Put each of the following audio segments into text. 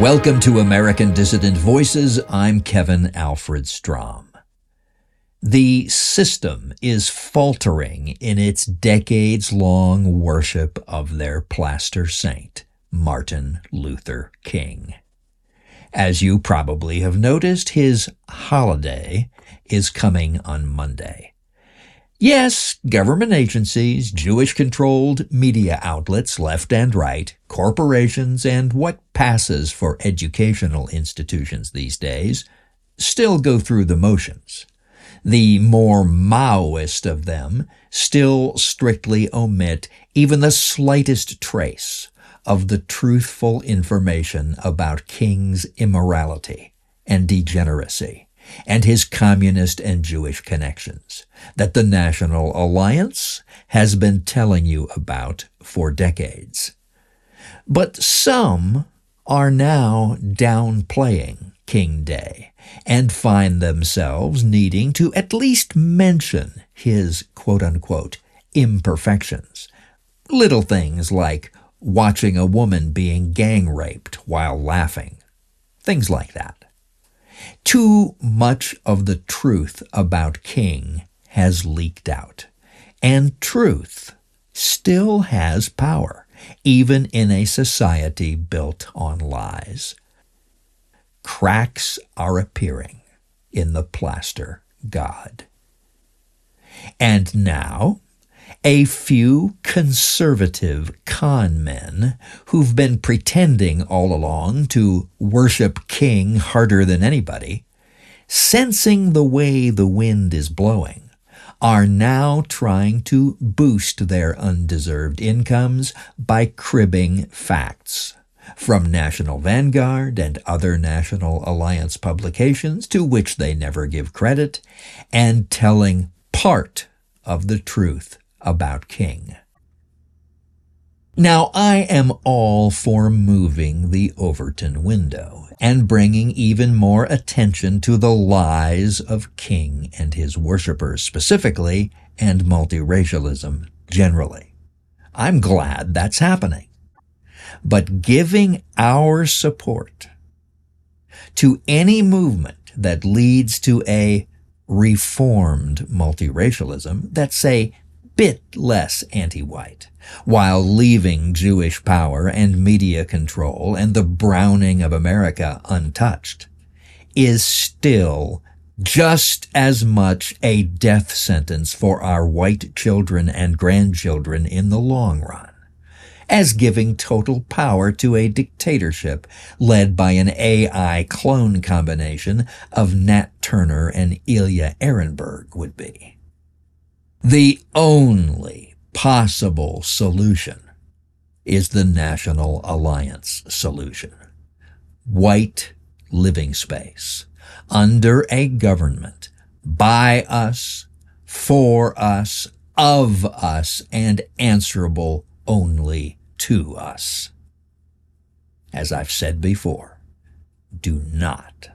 Welcome to American Dissident Voices. I'm Kevin Alfred Strom. The system is faltering in its decades-long worship of their plaster saint, Martin Luther King. As you probably have noticed, his holiday is coming on Monday. Yes, government agencies, Jewish-controlled media outlets left and right, corporations, and what passes for educational institutions these days still go through the motions. The more Maoist of them still strictly omit even the slightest trace of the truthful information about King's immorality and degeneracy and his communist and Jewish connections that the National Alliance has been telling you about for decades. But some are now downplaying King Day and find themselves needing to at least mention his quote-unquote imperfections. Little things like watching a woman being gang raped while laughing. Things like that. Too much of the truth about King has leaked out, and truth still has power, even in a society built on lies. Cracks are appearing in the plaster god. And now, a few conservative con men who've been pretending all along to worship King harder than anybody, sensing the way the wind is blowing, are now trying to boost their undeserved incomes by cribbing facts from National Vanguard and other National Alliance publications to which they never give credit, and telling part of the truth about King. Now, I am all for moving the Overton window and bringing even more attention to the lies of King and his worshippers specifically, and multiracialism generally. I'm glad that's happening. But giving our support to any movement that leads to a reformed multiracialism that's, say, bit less anti-white, while leaving Jewish power and media control and the browning of America untouched, is still just as much a death sentence for our white children and grandchildren in the long run as giving total power to a dictatorship led by an AI clone combination of Nat Turner and Ilya Ehrenberg would be. The only possible solution is the National Alliance solution. White living space under a government by us, for us, of us, and answerable only to us. As I've said before, do not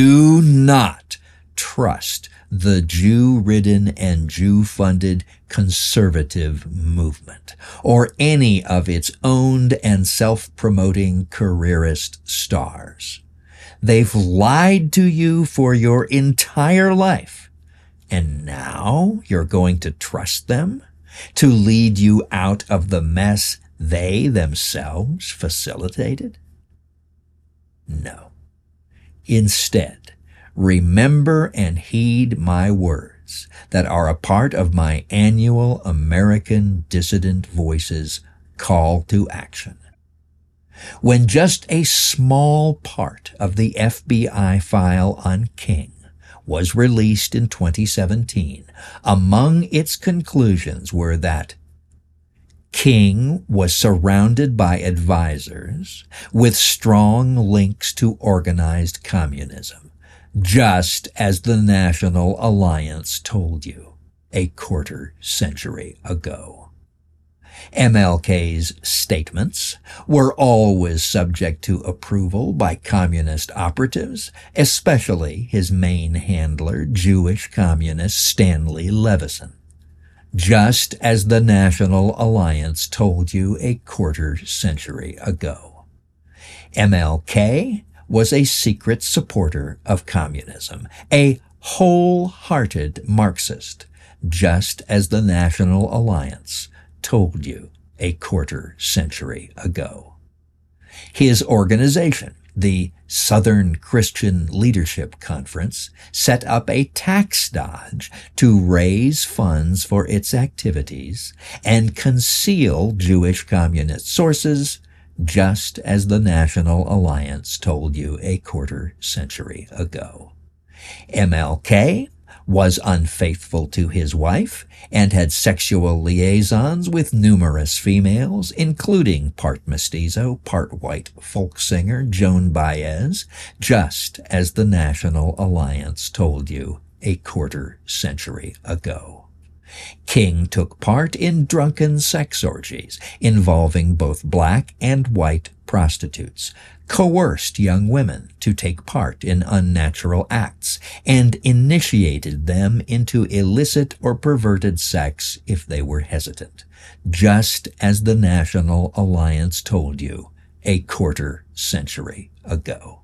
trust the Jew-ridden and Jew-funded conservative movement, or any of its owned and self-promoting careerist stars. They've lied to you for your entire life, and now you're going to trust them to lead you out of the mess they themselves facilitated? No. Instead, remember and heed my words that are a part of my annual American Dissident Voices call to action. When just a small part of the FBI file on King was released in 2017, among its conclusions were that King was surrounded by advisors with strong links to organized communism, just as the National Alliance told you a quarter century ago. MLK's statements were always subject to approval by communist operatives, especially his main handler, Jewish communist Stanley Levison, just as the National Alliance told you a quarter century ago. MLK was a secret supporter of communism, a wholehearted Marxist, just as the National Alliance told you a quarter century ago. His organization, the Southern Christian Leadership Conference, set up a tax dodge to raise funds for its activities and conceal Jewish communist sources, just as the National Alliance told you a quarter century ago. MLK was unfaithful to his wife and had sexual liaisons with numerous females, including part mestizo, part white folk singer Joan Baez, just as the National Alliance told you a quarter century ago. King took part in drunken sex orgies involving both black and white prostitutes, coerced young women to take part in unnatural acts, and initiated them into illicit or perverted sex if they were hesitant, just as the National Alliance told you a quarter century ago.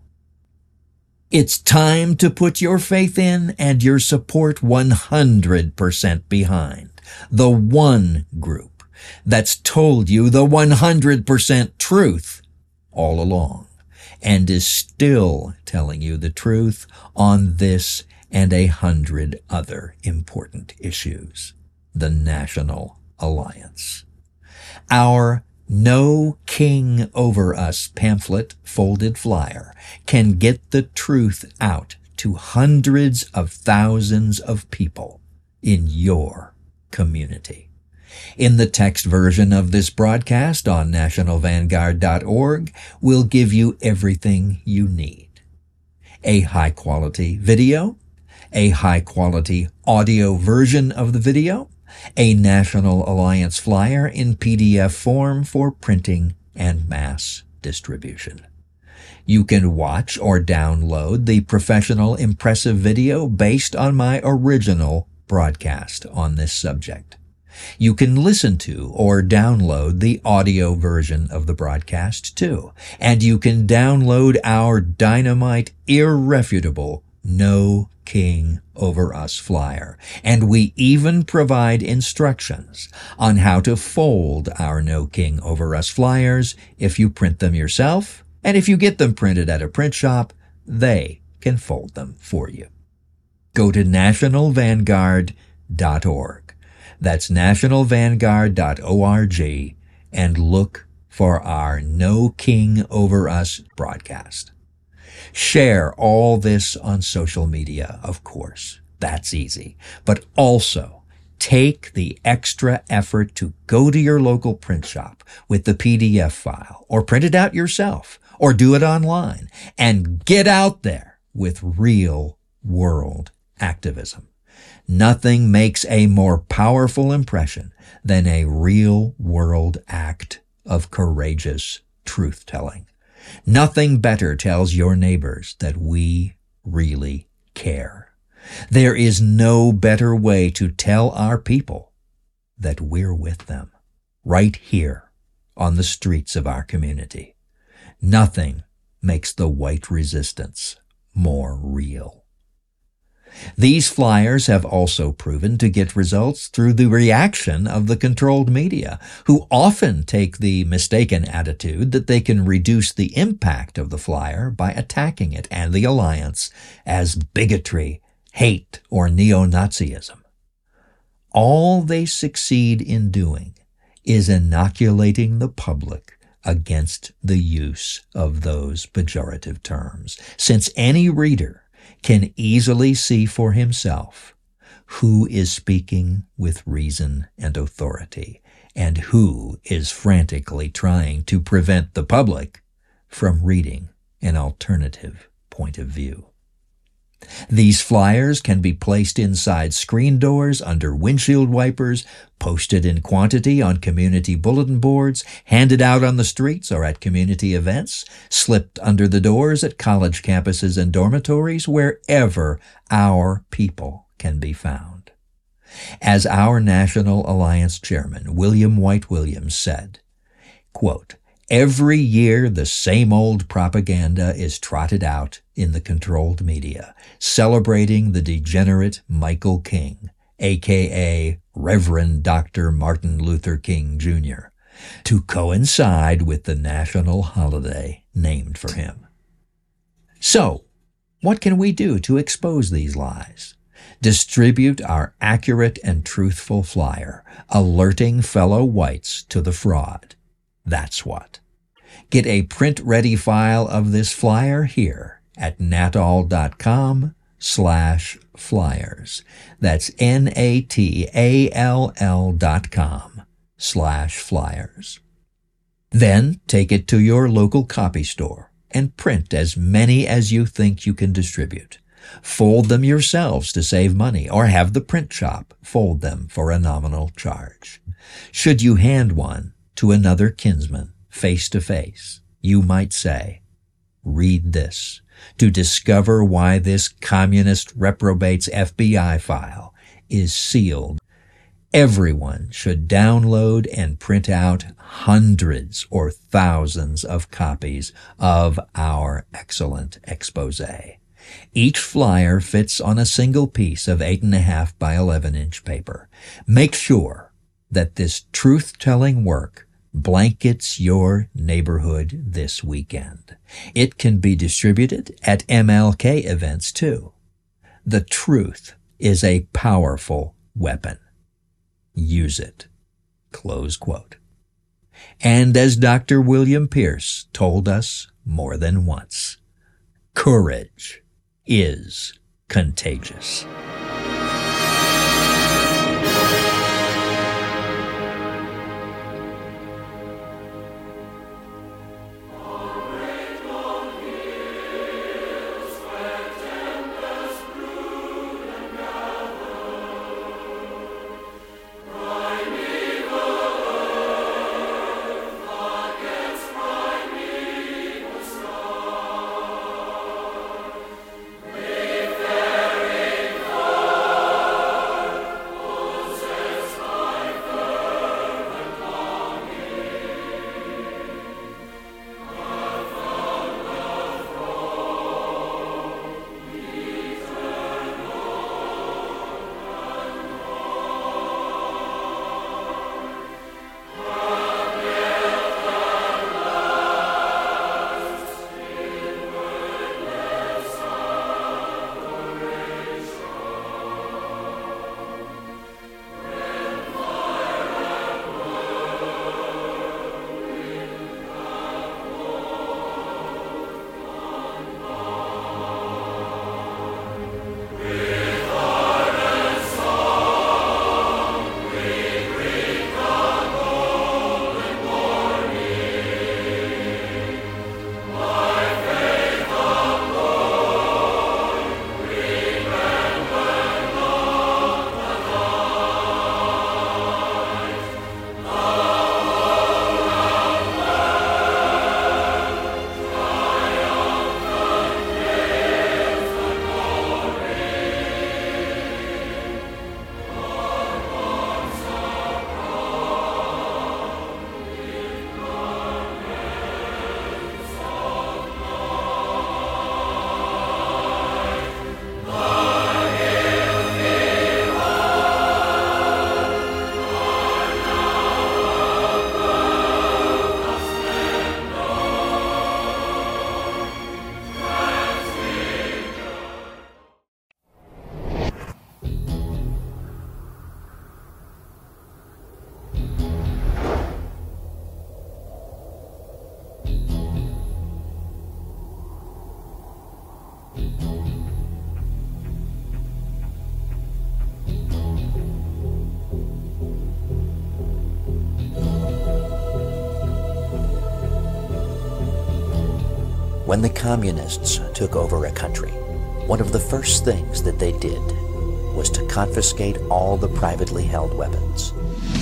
It's time to put your faith in and your support 100% behind the one group that's told you the 100% truth all along and is still telling you the truth on this and 100 other important issues. The National Alliance. Our No King Over Us pamphlet folded flyer can get the truth out to hundreds of thousands of people in your community. In the text version of this broadcast on nationalvanguard.org, we'll give you everything you need. A high-quality video, a high-quality audio version of the video, a National Alliance flyer in PDF form for printing and mass distribution. You can watch or download the professional impressive video based on my original broadcast on this subject. You can listen to or download the audio version of the broadcast too, and you can download our dynamite, irrefutable No King Over Us flyer, and we even provide instructions on how to fold our No King Over Us flyers if you print them yourself, and if you get them printed at a print shop, they can fold them for you. Go to nationalvanguard.org. That's nationalvanguard.org and look for our No King Over Us broadcast. Share all this on social media, of course. That's easy. But also, take the extra effort to go to your local print shop with the PDF file, or print it out yourself, or do it online, and get out there with real-world activism. Nothing makes a more powerful impression than a real-world act of courageous truth-telling. Nothing better tells your neighbors that we really care. There is no better way to tell our people that we're with them, right here on the streets of our community. Nothing makes the white resistance more real. These flyers have also proven to get results through the reaction of the controlled media, who often take the mistaken attitude that they can reduce the impact of the flyer by attacking it and the alliance as bigotry, hate, or neo-Nazism. All they succeed in doing is inoculating the public against the use of those pejorative terms, since any reader can easily see for himself who is speaking with reason and authority and who is frantically trying to prevent the public from reading an alternative point of view. These flyers can be placed inside screen doors, under windshield wipers, posted in quantity on community bulletin boards, handed out on the streets or at community events, slipped under the doors at college campuses and dormitories, wherever our people can be found. As our National Alliance chairman, William White Williams, said, quote, Every year, the same old propaganda is trotted out in the controlled media, celebrating the degenerate Michael King, a.k.a. Reverend Dr. Martin Luther King, Jr., to coincide with the national holiday named for him. So, what can we do to expose these lies? Distribute our accurate and truthful flyer, alerting fellow whites to the fraud. That's what. Get a print-ready file of this flyer here at natall.com/flyers. That's natall.com/flyers. Then take it to your local copy store and print as many as you think you can distribute. Fold them yourselves to save money, or have the print shop fold them for a nominal charge. Should you hand one to another kinsman face to face, you might say, "Read this to discover why this communist reprobate's FBI file is sealed." Everyone should download and print out hundreds or thousands of copies of our excellent expose. Each flyer fits on a single piece of 8.5 by 11-inch paper. Make sure that this truth-telling work blankets your neighborhood this weekend. It can be distributed at MLK events too. The truth is a powerful weapon. Use it. Close quote. And as Dr. William Pierce told us more than once, courage is contagious. When the communists took over a country, one of the first things that they did was to confiscate all the privately held weapons.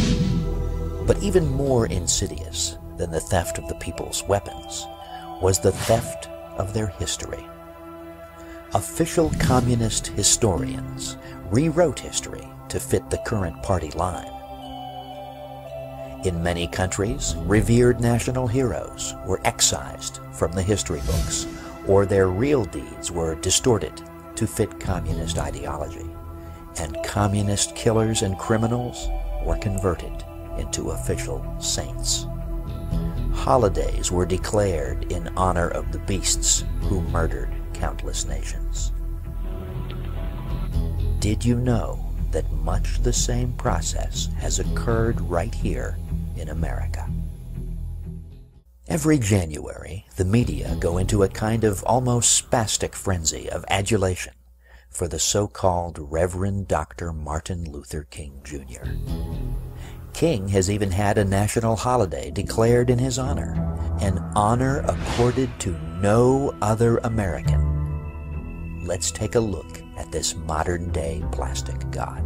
But even more insidious than the theft of the people's weapons was the theft of their history. Official communist historians rewrote history to fit the current party line. In many countries, revered national heroes were excised from the history books, or their real deeds were distorted to fit communist ideology, and communist killers and criminals were converted into official saints. Holidays were declared in honor of the beasts who murdered countless nations. Did you know that much the same process has occurred right here in America? Every January, the media go into a kind of almost spastic frenzy of adulation for the so-called Reverend Dr. Martin Luther King Jr. King has even had a national holiday declared in his honor, an honor accorded to no other American. Let's take a look at this modern-day plastic god.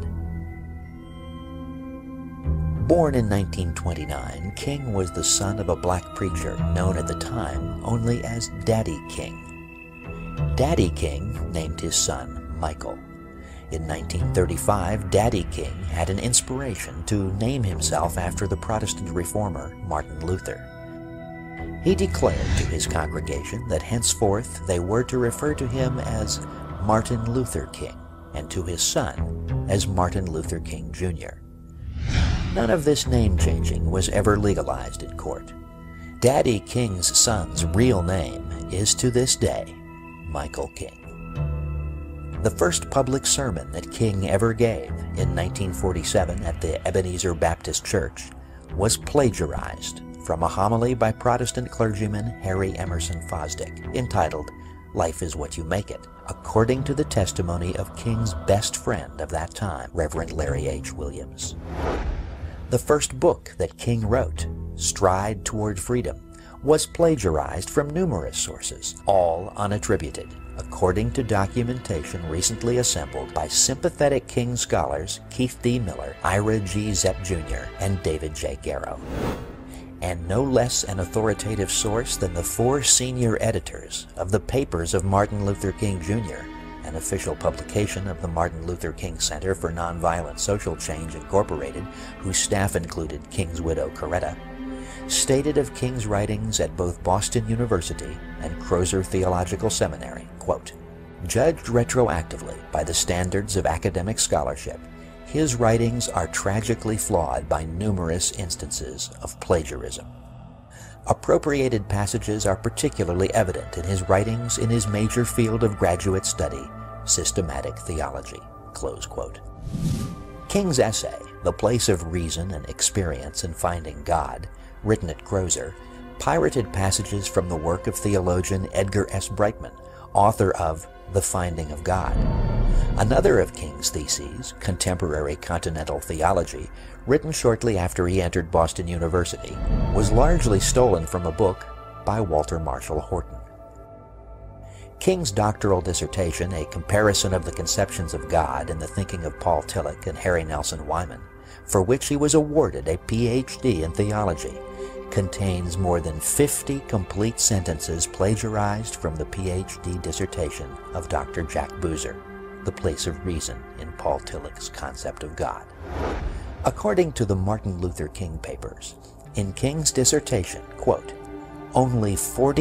Born in 1929, King was the son of a black preacher known at the time only as Daddy King. Daddy King named his son Michael. In 1935, Daddy King had an inspiration to name himself after the Protestant reformer Martin Luther. He declared to his congregation that henceforth they were to refer to him as Martin Luther King, and to his son as Martin Luther King Jr. None of this name-changing was ever legalized in court. Daddy King's son's real name is to this day Michael King. The first public sermon that King ever gave in 1947 at the Ebenezer Baptist Church was plagiarized from a homily by Protestant clergyman Harry Emerson Fosdick entitled "Life is What You Make It," according to the testimony of King's best friend of that time, Reverend Larry H. Williams. The first book that King wrote, Stride Toward Freedom, was plagiarized from numerous sources, all unattributed, according to documentation recently assembled by sympathetic King scholars Keith D. Miller, Ira G. Zepp Jr., and David J. Garrow. And no less an authoritative source than the 4 senior editors of the Papers of Martin Luther King Jr., an official publication of the Martin Luther King Center for Nonviolent Social Change, Incorporated, whose staff included King's widow Coretta, stated of King's writings at both Boston University and Crozer Theological Seminary, quote, "Judged retroactively by the standards of academic scholarship, his writings are tragically flawed by numerous instances of plagiarism. Appropriated passages are particularly evident in his writings in his major field of graduate study, systematic theology," close quote. King's essay, The Place of Reason and Experience in Finding God, written at Crozer, pirated passages from the work of theologian Edgar S. Brightman, author of The Finding of God. Another of King's theses, Contemporary Continental Theology, written shortly after he entered Boston University, was largely stolen from a book by Walter Marshall Horton. King's doctoral dissertation, A Comparison of the Conceptions of God in the Thinking of Paul Tillich and Harry Nelson Wyman, for which he was awarded a Ph.D. in theology, contains more than 50 complete sentences plagiarized from the Ph.D. dissertation of Dr. Jack Boozer, The Place of Reason in Paul Tillich's Concept of God. According to the Martin Luther King Papers, in King's dissertation, quote, "Only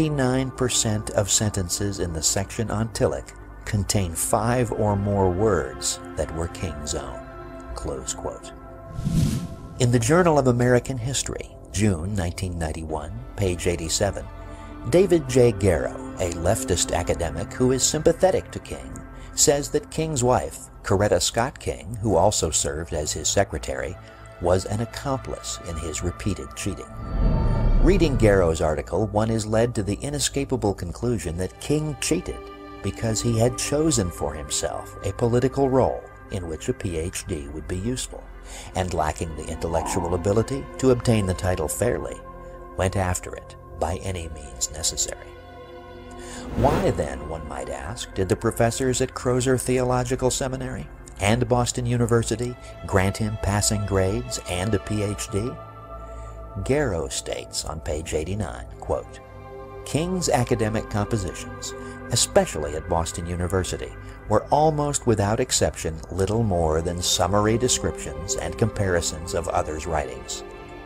49% of sentences in the section on Tillich contain 5 or more words that were King's own," close quote. In the Journal of American History, June 1991, page 87, David J. Garrow, a leftist academic who is sympathetic to King, says that King's wife, Coretta Scott King, who also served as his secretary, was an accomplice in his repeated cheating. Reading Garrow's article, one is led to the inescapable conclusion that King cheated because he had chosen for himself a political role in which a Ph.D. would be useful, and lacking the intellectual ability to obtain the title fairly, went after it by any means necessary. Why then, one might ask, did the professors at Crozer Theological Seminary and Boston University grant him passing grades and a Ph.D.? Garrow states on page 89, quote, "King's academic compositions, especially at Boston University, were almost without exception little more than summary descriptions and comparisons of others' writings.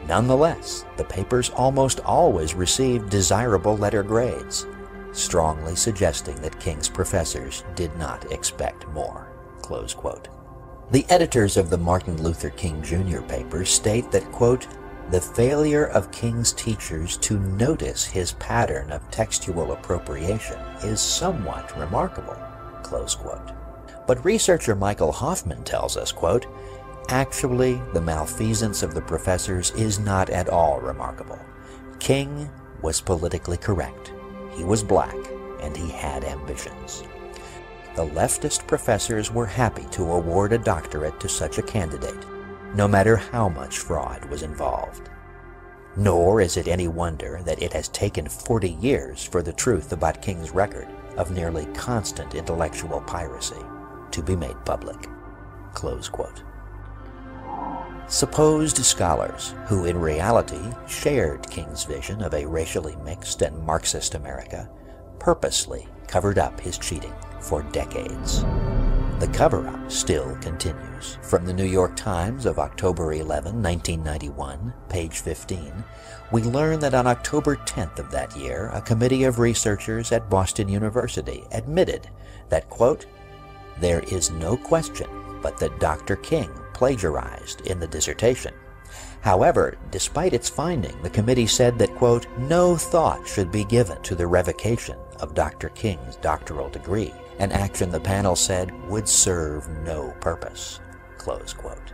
Nonetheless, the papers almost always received desirable letter grades, strongly suggesting that King's professors did not expect more." Close quote. The editors of the Martin Luther King Jr. papers state that, quote, "the failure of King's teachers to notice his pattern of textual appropriation is somewhat remarkable," close quote. But researcher Michael Hoffman tells us, quote, "actually, the malfeasance of the professors is not at all remarkable. King was politically correct. He was black, and he had ambitions. The leftist professors were happy to award a doctorate to such a candidate, no matter how much fraud was involved. Nor is it any wonder that it has taken 40 years for the truth about King's record of nearly constant intellectual piracy to be made public." Close quote. Supposed scholars who in reality shared King's vision of a racially mixed and Marxist America purposely covered up his cheating for decades. The cover-up still continues. From the New York Times of October 11, 1991, page 15, we learn that on October 10th of that year, a committee of researchers at Boston University admitted that, quote, "there is no question but that Dr. King plagiarized in the dissertation. However, despite its finding, the committee said that, quote, no thought should be given to the revocation of Dr. King's doctoral degree, an action the panel said would serve no purpose," close quote.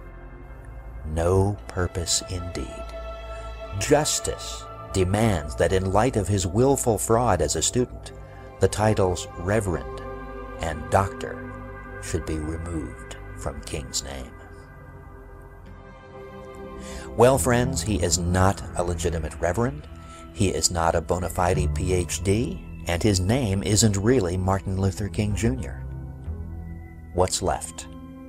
No purpose indeed. Justice demands that in light of his willful fraud as a student, the titles Reverend and Doctor should be removed from King's name. Well, friends, he is not a legitimate reverend, he is not a bona fide PhD, and his name isn't really Martin Luther King Jr. What's left?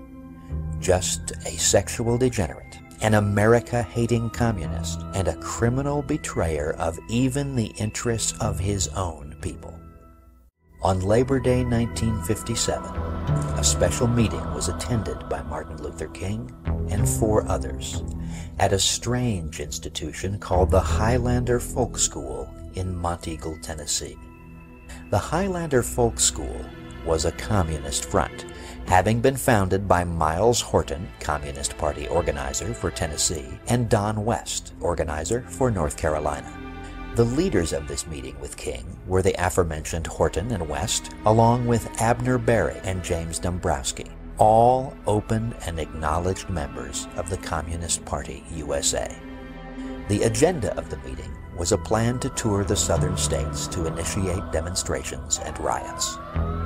Just a sexual degenerate, an America-hating communist, and a criminal betrayer of even the interests of his own people. On Labor Day 1957, a special meeting was attended by Martin Luther King and 4 others at a strange institution called the Highlander Folk School in Monteagle, Tennessee. The Highlander Folk School was a communist front, having been founded by Miles Horton, Communist Party organizer for Tennessee, and Don West, organizer for North Carolina. The leaders of this meeting with King were the aforementioned Horton and West, along with Abner Berry and James Dombrowski, all open and acknowledged members of the Communist Party USA. The agenda of the meeting was a plan to tour the southern states to initiate demonstrations and riots.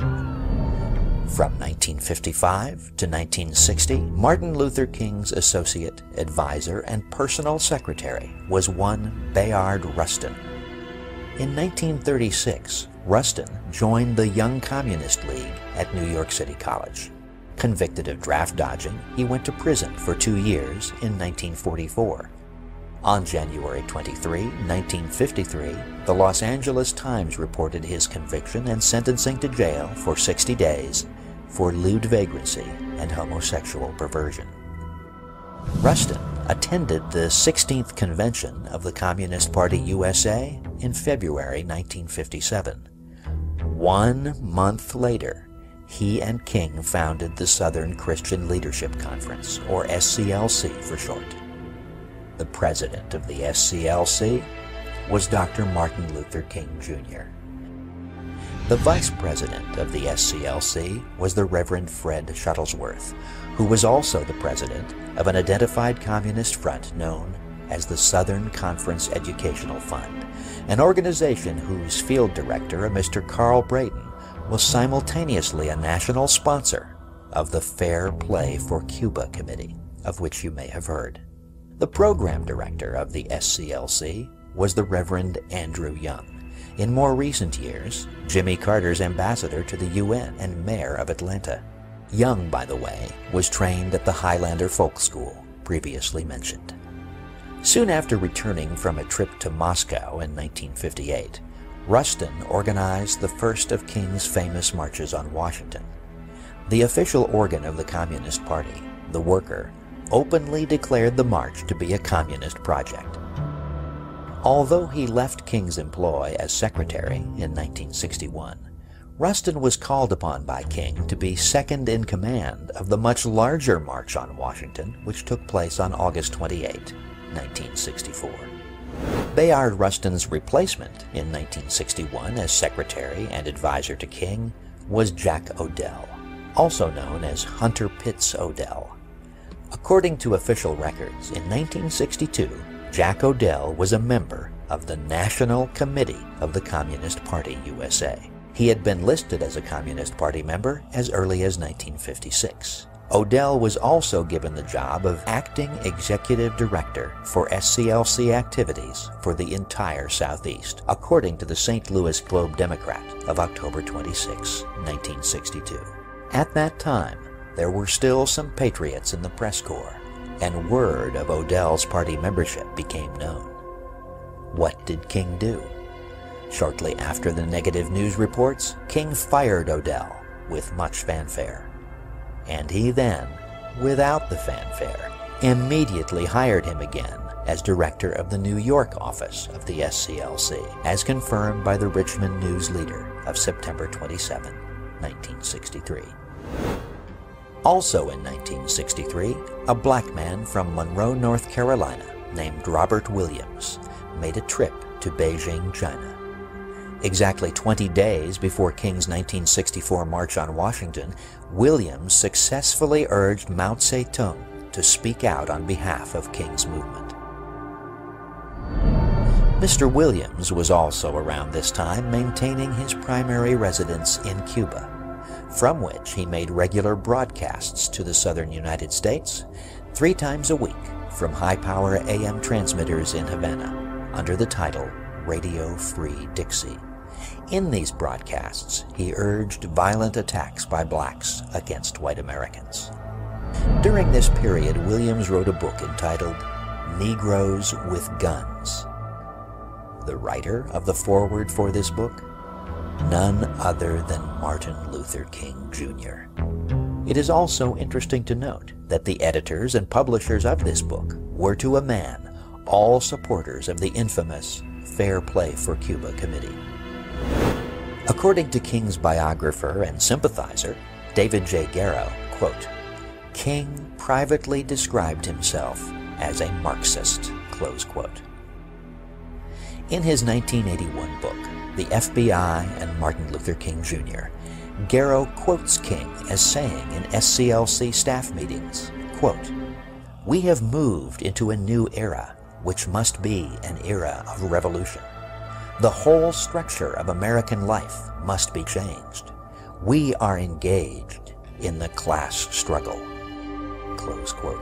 From 1955 to 1960, Martin Luther King's associate, advisor, and personal secretary was one Bayard Rustin. In 1936, Rustin joined the Young Communist League at New York City College. Convicted of draft dodging, he went to prison for 2 years in 1944. On January 23, 1953, the Los Angeles Times reported his conviction and sentencing to jail for 60 days for lewd vagrancy and homosexual perversion. Rustin attended the 16th convention of the Communist Party USA in February 1957. 1 month later, he and King founded the Southern Christian Leadership Conference, or SCLC for short. The president of the SCLC was Dr. Martin Luther King Jr. The vice president of the SCLC was the Reverend Fred Shuttlesworth, who was also the president of an identified communist front known as the Southern Conference Educational Fund, an organization whose field director, a Mr. Carl Brayton, was simultaneously a national sponsor of the Fair Play for Cuba Committee, of which you may have heard. The program director of the SCLC was the Reverend Andrew Young, in more recent years, Jimmy Carter's ambassador to the UN and mayor of Atlanta. Young, by the way, was trained at the Highlander Folk School, previously mentioned. Soon after returning from a trip to Moscow in 1958, Rustin organized the first of King's famous marches on Washington. The official organ of the Communist Party, the Worker, openly declared the march to be a communist project. Although he left King's employ as secretary in 1961, Rustin was called upon by King to be second in command of the much larger March on Washington, which took place on August 28, 1964. Bayard Rustin's replacement in 1961 as secretary and advisor to King was Jack Odell, also known as Hunter Pitts Odell. According to official records, in 1962, Jack Odell was a member of the National Committee of the Communist Party USA. He had been listed as a Communist Party member as early as 1956. Odell was also given the job of acting executive director for SCLC activities for the entire Southeast, according to the St. Louis Globe-Democrat of October 26, 1962. At that time, there were still some patriots in the press corps, and word of Odell's party membership became known. What did King do? Shortly after the negative news reports, King fired Odell with much fanfare. And he then, without the fanfare, immediately hired him again as director of the New York office of the SCLC, as confirmed by the Richmond News Leader of September 27, 1963. Also in 1963, a black man from Monroe, North Carolina, named Robert Williams, made a trip to Beijing, China. Exactly 20 days before King's 1964 March on Washington, Williams successfully urged Mao Zedong to speak out on behalf of King's movement. Mr. Williams was also around this time maintaining his primary residence in Cuba, from which he made regular broadcasts to the southern United States 3 times a week from high-power AM transmitters in Havana under the title Radio Free Dixie. In these broadcasts, he urged violent attacks by blacks against white Americans. During this period, Williams wrote a book entitled Negroes with Guns. The writer of the foreword for this book? None other than Martin Luther King, Jr. It is also interesting to note that the editors and publishers of this book were, to a man, all supporters of the infamous Fair Play for Cuba Committee. According to King's biographer and sympathizer, David J. Garrow, quote, King privately described himself as a Marxist, close quote. In his 1981 book, The FBI and Martin Luther King, Jr., Garrow quotes King as saying in SCLC staff meetings, quote, "We have moved into a new era, which must be an era of revolution. The whole structure of American life must be changed. We are engaged in the class struggle." Close quote.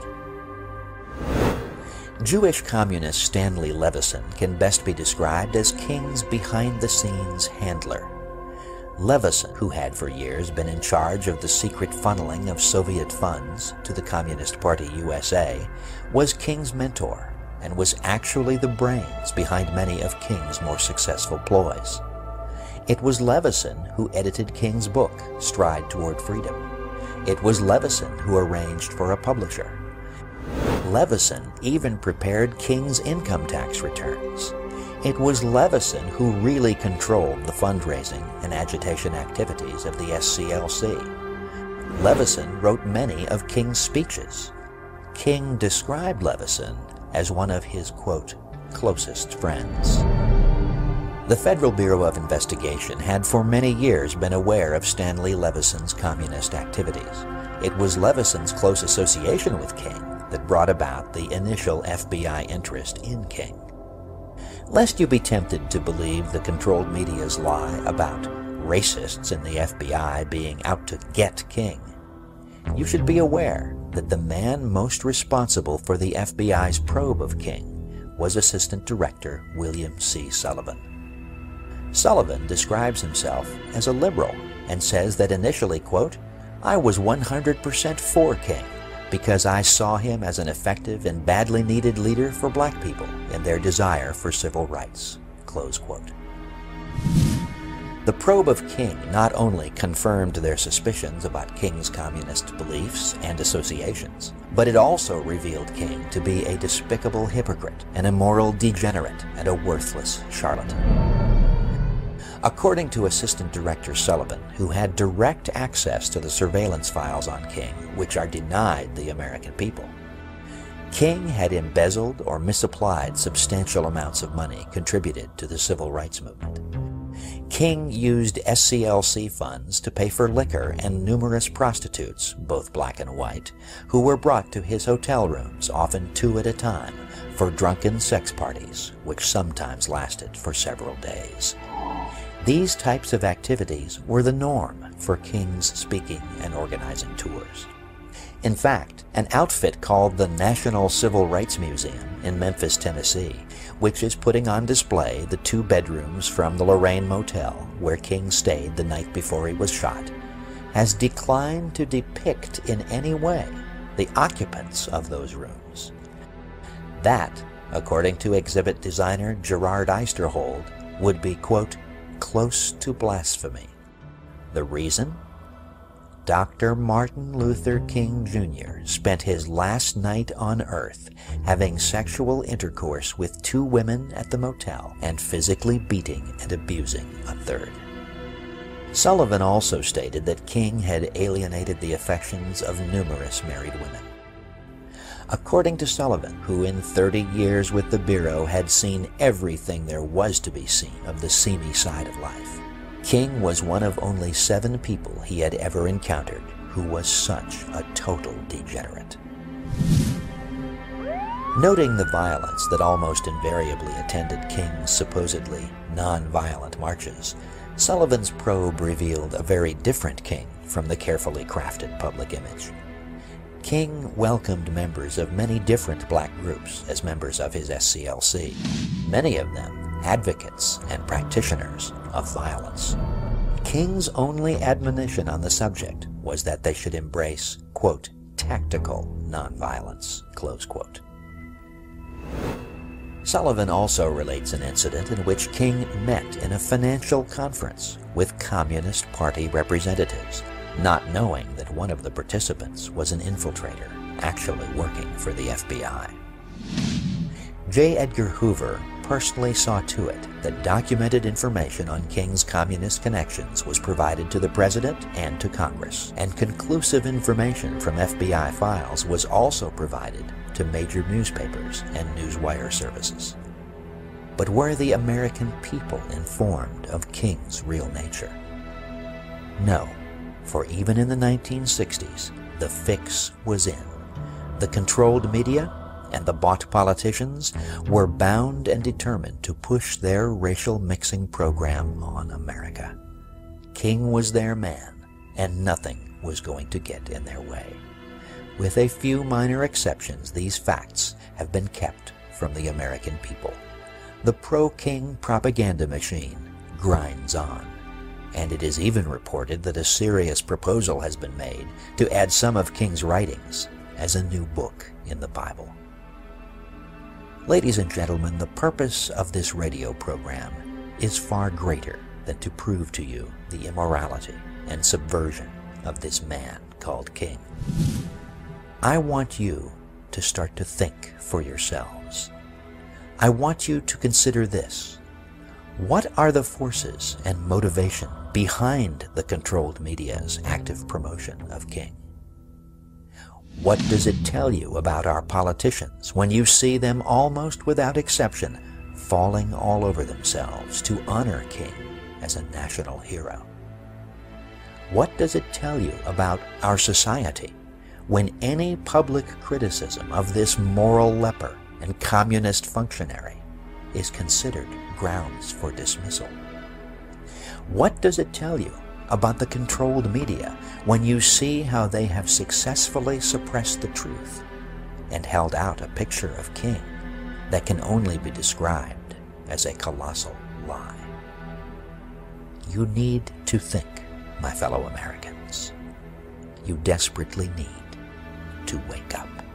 Jewish communist Stanley Levison can best be described as King's behind-the-scenes handler. Levison, who had for years been in charge of the secret funneling of Soviet funds to the Communist Party USA, was King's mentor and was actually the brains behind many of King's more successful ploys. It was Levison who edited King's book, Stride Toward Freedom. It was Levison who arranged for a publisher. Levison even prepared King's income tax returns. It was Levison who really controlled the fundraising and agitation activities of the SCLC. Levison wrote many of King's speeches. King described Levison as one of his, quote, closest friends. The Federal Bureau of Investigation had for many years been aware of Stanley Levison's communist activities. It was Levison's close association with King that brought about the initial FBI interest in King. Lest you be tempted to believe the controlled media's lie about racists in the FBI being out to get King, you should be aware that the man most responsible for the FBI's probe of King was Assistant Director William C. Sullivan. Sullivan describes himself as a liberal and says that initially, quote, "I was 100% for King because I saw him as an effective and badly needed leader for black people in their desire for civil rights," close quote. The probe of King not only confirmed their suspicions about King's communist beliefs and associations, but it also revealed King to be a despicable hypocrite, an immoral degenerate, and a worthless charlatan. According to Assistant Director Sullivan, who had direct access to the surveillance files on King, which are denied the American people, King had embezzled or misapplied substantial amounts of money contributed to the civil rights movement. King used SCLC funds to pay for liquor and numerous prostitutes, both black and white, who were brought to his hotel rooms, often 2 at a time, for drunken sex parties, which sometimes lasted for several days. These types of activities were the norm for King's speaking and organizing tours. In fact, an outfit called the National Civil Rights Museum in Memphis, Tennessee, which is putting on display the 2 bedrooms from the Lorraine Motel where King stayed the night before he was shot, has declined to depict in any way the occupants of those rooms. That, according to exhibit designer Gerard Eisterhold, would be, quote, close to blasphemy. The reason? Dr. Martin Luther King Jr. spent his last night on Earth having sexual intercourse with 2 women at the motel and physically beating and abusing a 3rd. Sullivan also stated that King had alienated the affections of numerous married women. According to Sullivan, who in 30 years with the Bureau had seen everything there was to be seen of the seamy side of life, King was one of only 7 people he had ever encountered who was such a total degenerate. Noting the violence that almost invariably attended King's supposedly non-violent marches, Sullivan's probe revealed a very different King from the carefully crafted public image. King welcomed members of many different black groups as members of his SCLC, many of them advocates and practitioners of violence. King's only admonition on the subject was that they should embrace, quote, tactical nonviolence, close quote. Sullivan also relates an incident in which King met in a financial conference with Communist Party representatives, not knowing that one of the participants was an infiltrator actually working for the FBI. J. Edgar Hoover personally saw to it that documented information on King's communist connections was provided to the President and to Congress, and conclusive information from FBI files was also provided to major newspapers and newswire services. But were the American people informed of King's real nature? No, for even in the 1960s, the fix was in. The controlled media and the bought politicians were bound and determined to push their racial mixing program on America. King was their man, and nothing was going to get in their way. With a few minor exceptions, these facts have been kept from the American people. The pro-King propaganda machine grinds on, and it is even reported that a serious proposal has been made to add some of King's writings as a new book in the Bible. Ladies and gentlemen, the purpose of this radio program is far greater than to prove to you the immorality and subversion of this man called King. I want you to start to think for yourselves. I want you to consider this. What are the forces and motivation behind the controlled media's active promotion of King? What does it tell you about our politicians when you see them almost without exception falling all over themselves to honor King as a national hero? What does it tell you about our society when any public criticism of this moral leper and communist functionary is considered grounds for dismissal? What does it tell you about the controlled media when you see how they have successfully suppressed the truth and held out a picture of King that can only be described as a colossal lie? You need to think, my fellow Americans. You desperately need to wake up.